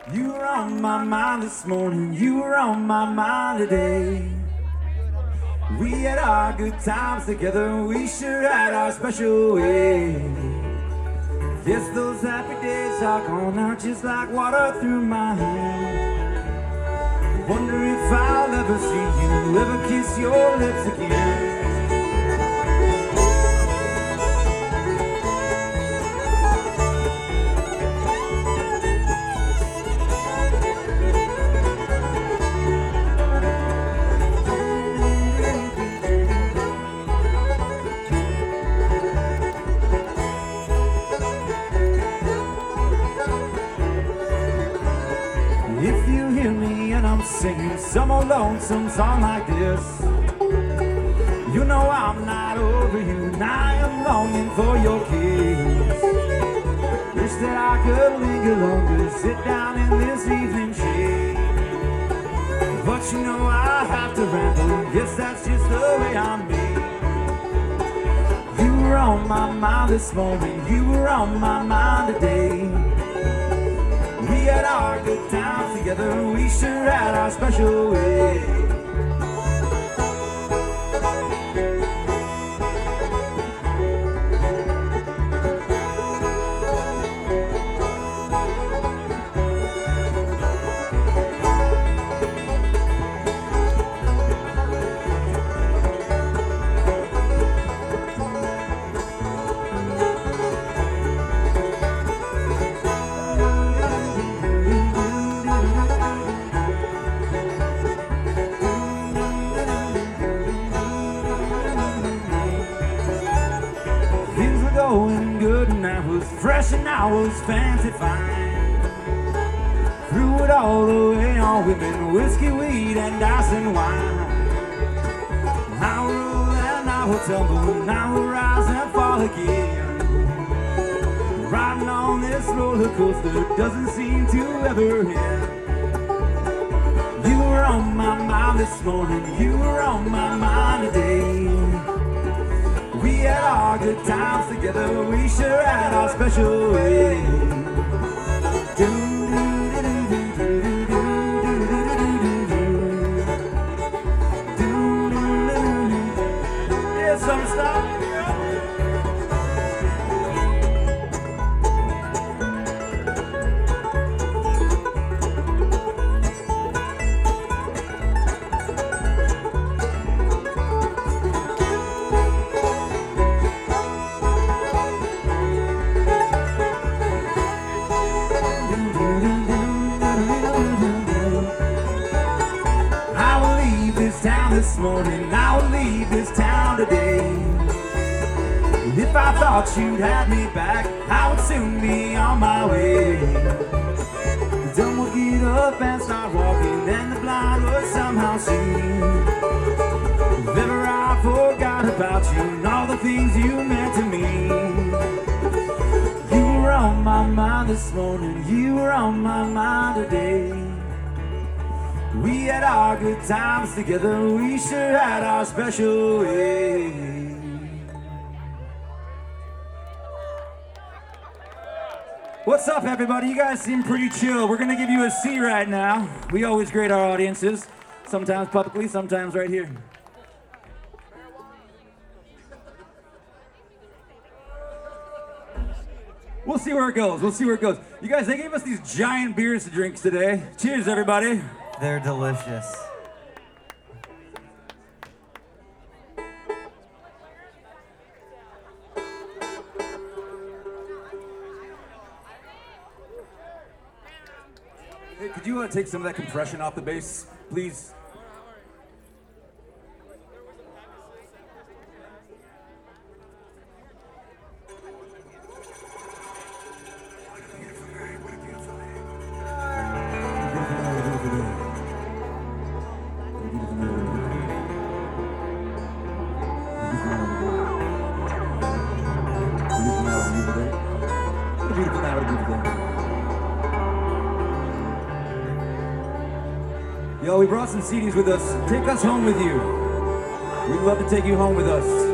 You were on my mind this morning, you were on my mind today. We had our good times together, we sure had our special way. Yes, those happy days are gone now, just like water through my hand. Wonder if I'll ever see you, ever kiss your lips again. If you hear me and I'm singing some old lonesome song like this, you know I'm not over you, and I am longing for your kiss. Wish that I could linger longer, sit down in this evening shade. But you know I have to ramble, guess that's just the way I'm made. You were on my mind this morning, you were on my mind today. We had our good times together, we sure had our special way. Going good and I was fresh and I was fancy fine. Threw it all away on women, whiskey, weed, and ice and wine. I will roll and I will tumble and I will rise and fall again. Riding on this roller coaster doesn't seem to ever end. You were on my mind this morning, you were on my mind today. We had our good times together, we sure had our special way. Yeah, some stuff. This morning, I will leave this town today. If I thought you'd have me back, I would soon be on my way. Then we'll get up and start walking, then the blind would somehow see. If ever I forgot about you and all the things you meant to me. You were on my mind this morning, you were on my mind today. We had our good times together, we sure had our special way. What's up, everybody? You guys seem pretty chill. We're gonna give you a C right now. We always grade our audiences, sometimes publicly, sometimes right here. We'll see where it goes, we'll see where it goes. You guys, they gave us these giant beers to drink today. Cheers, everybody. They're delicious. Hey, could you take some of that compression off the bass, please? Yo, we brought some CDs with us. Take us home with you. We'd love to take you home with us.